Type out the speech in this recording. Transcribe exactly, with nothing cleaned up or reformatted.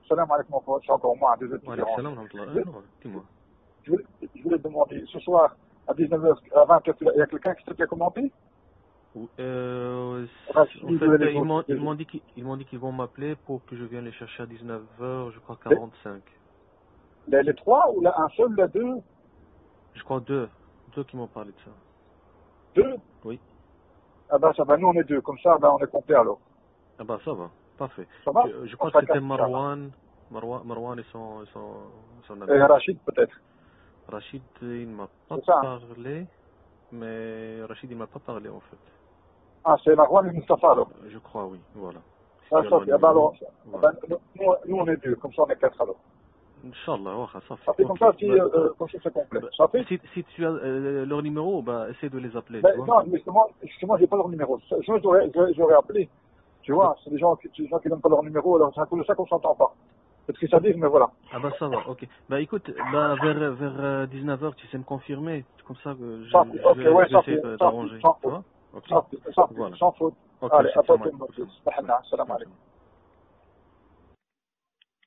Salam alaikum, mon frère. Je suis encore moi, désolé de te Wa déranger. salam, rahmatullah. Non, dis-moi. Je voulais, je voulais te demander, ce soir, à dix-neuf heures, à vingt heures, il y a quelqu'un qui t'a commenté? Euh, Rachid, en il fait, devait les ils m'ont autres. ils m'ont dit qu'ils ils m'ont dit qu'ils vont m'appeler pour que je vienne les chercher à dix-neuf heures, je crois quarante-cinq. Les, les trois ou là, un seul, les deux? Je crois deux. Deux qui m'ont parlé de ça. Deux? Oui. Ah ben ça va, nous on est deux, comme ça ben, on est complet alors. Ah bah ça va, parfait. Ça va? Je, je On crois que sera c'était quatre, Inch'Allah. Marwan, Marwan, Marwan et son, et son, son ami. Et Rachid peut-être. Rachid, il m'a pas C'est ça, hein? parlé, mais Rachid, il m'a pas parlé en fait. Ah, c'est Marwan et Mustafa alors. Je crois, oui, voilà. Si Ah, tu as ça, leur c'est- ah ben numéro, alors, ah, voilà. ben, nous, nous, nous, on est deux, comme ça on est quatre alors. Inch'Allah, ouais, ça Ça fait. fait comme Ok. ça si, Bah, euh, euh, comme ça c'est complet. bah, Ça fait? si, si tu as euh, leur numéro, bah, essaie de les appeler, tu Ben vois. non, mais justement, justement j'ai pas leur numéro. Ça, je- J'aurais j'aurais- j'aurais appelé. Tu Bah, vois, c'est des gens qui des gens qui donnent pas leur numéro, alors c'est à cause de ça qu'on s'entend pas. C'est ce qu'ils savent dire, mais voilà. ah bah ça va, ok. Bah écoute, bah vers, vers dix-neuf heures, tu sais me confirmer, comme ça que je, Ça fait, je ok, vais, ouais, je vais ça essayer fait, de- ça fait, d'arranger, sans tu faute. vois. Ok. Ça fait, ça fait, Voilà. sans faute. Ok, Allez, à Rachid, toi salam tout le alaikum. monde. Salam. Salam alaikum. Salam.